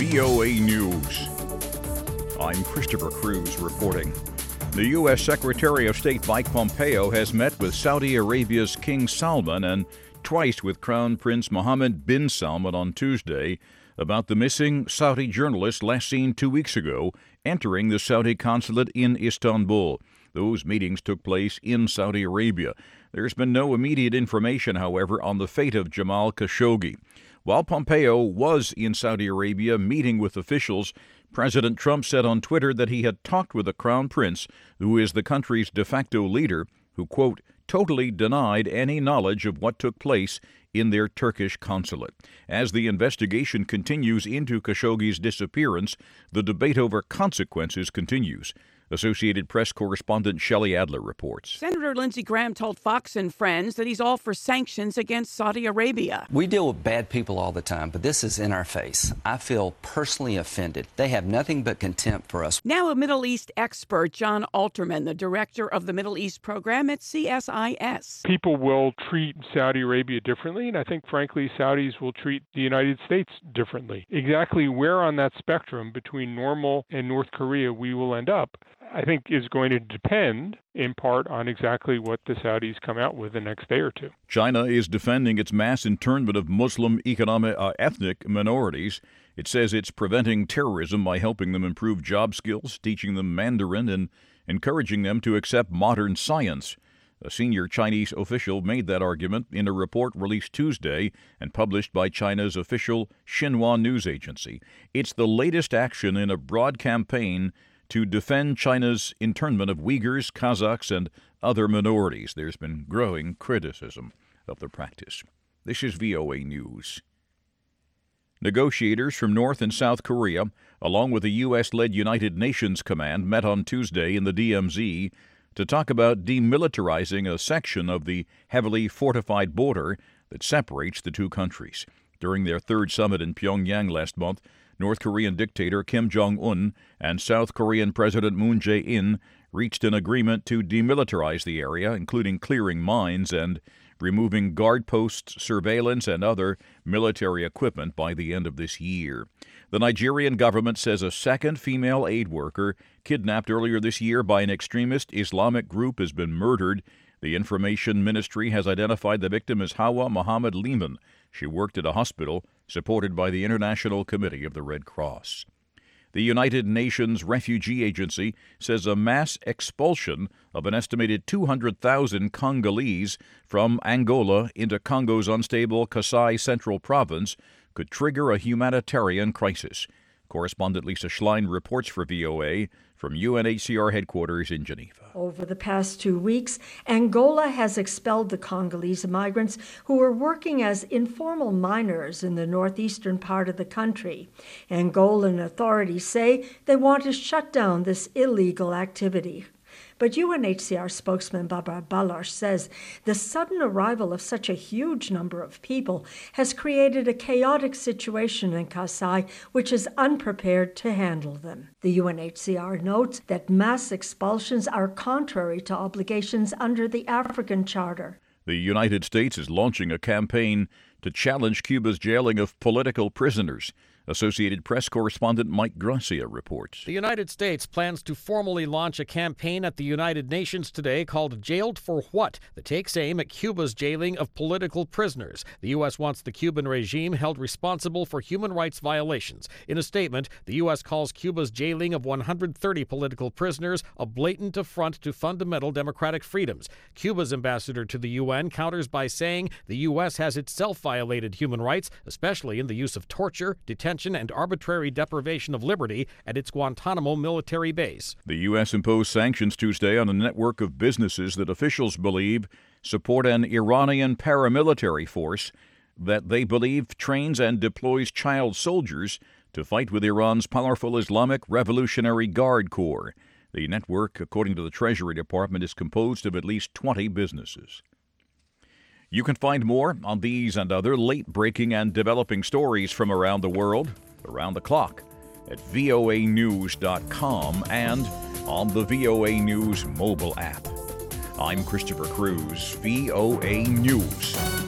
VOA News. I'm Christopher Cruz reporting. The U.S. Secretary of State Mike Pompeo has met with Saudi Arabia's King Salman and twice with Crown Prince Mohammed bin Salman on Tuesday about the missing Saudi journalist last seen 2 weeks ago entering the Saudi consulate in Istanbul. Those meetings took place in Saudi Arabia. There's been no immediate information, however, on the fate of Jamal Khashoggi. While Pompeo was in Saudi Arabia meeting with officials, President Trump said on Twitter that he had talked with the Crown Prince, who is the country's de facto leader, who, quote, totally denied any knowledge of what took place in their Turkish consulate. As the investigation continues into Khashoggi's disappearance, the debate over consequences continues. Associated Press correspondent Shelley Adler reports. Senator Lindsey Graham told Fox and Friends that he's all for sanctions against Saudi Arabia. We deal with bad people all the time, but this is in our face. I feel personally offended. They have nothing but contempt for us. Now a Middle East expert, John Alterman, the director of the Middle East program at CSIS. People will treat Saudi Arabia differently, and I think, frankly, Saudis will treat the United States differently. Exactly where on that spectrum between normal and North Korea we will end up, I think, is going to depend in part on exactly what the Saudis come out with the next day or two. China is defending its mass internment of Muslim ethnic minorities. It says it's preventing terrorism by helping them improve job skills, teaching them Mandarin, and encouraging them to accept modern science. A senior Chinese official made that argument in a report released Tuesday and published by China's official Xinhua news agency. It's the latest action in a broad campaign to defend China's internment of Uyghurs, Kazakhs, and other minorities. There's been growing criticism of the practice. This is VOA News. Negotiators from North and South Korea, along with the U.S.-led United Nations Command, met on Tuesday in the DMZ to talk about demilitarizing a section of the heavily fortified border that separates the two countries. During their third summit in Pyongyang last month, North Korean dictator Kim Jong-un and South Korean President Moon Jae-in reached an agreement to demilitarize the area, including clearing mines and removing guard posts, surveillance, and other military equipment by the end of this year. The Nigerian government says a second female aid worker kidnapped earlier this year by an extremist Islamic group has been murdered. The Information Ministry has identified the victim as Hawa Muhammad Liman. She worked at a hospital supported by the International Committee of the Red Cross. The United Nations Refugee Agency says a mass expulsion of an estimated 200,000 Congolese from Angola into Congo's unstable Kasai Central Province could trigger a humanitarian crisis. Correspondent Lisa Schlein reports for VOA from UNHCR headquarters in Geneva. Over the past 2 weeks, Angola has expelled the Congolese migrants who were working as informal miners in the northeastern part of the country. Angolan authorities say they want to shut down this illegal activity. But UNHCR spokesman Barbara Baloch says the sudden arrival of such a huge number of people has created a chaotic situation in Kasai, which is unprepared to handle them. The UNHCR notes that mass expulsions are contrary to obligations under the African Charter. The United States is launching a campaign to challenge Cuba's jailing of political prisoners. Associated Press correspondent Mike Gracia reports. The United States plans to formally launch a campaign at the United Nations today called Jailed for What? That takes aim at Cuba's jailing of political prisoners. The U.S. wants the Cuban regime held responsible for human rights violations. In a statement, the U.S. calls Cuba's jailing of 130 political prisoners a blatant affront to fundamental democratic freedoms. Cuba's ambassador to the UN counters by saying the U.S. has itself violated human rights, especially in the use of torture, detention, and arbitrary deprivation of liberty at its Guantanamo military base. The U.S. imposed sanctions Tuesday on a network of businesses that officials believe support an Iranian paramilitary force that they believe trains and deploys child soldiers to fight with Iran's powerful Islamic Revolutionary Guard Corps. The network, according to the Treasury Department, is composed of at least 20 businesses. You can find more on these and other late-breaking and developing stories from around the world, around the clock, at voanews.com and on the VOA News mobile app. I'm Christopher Cruz, VOA News.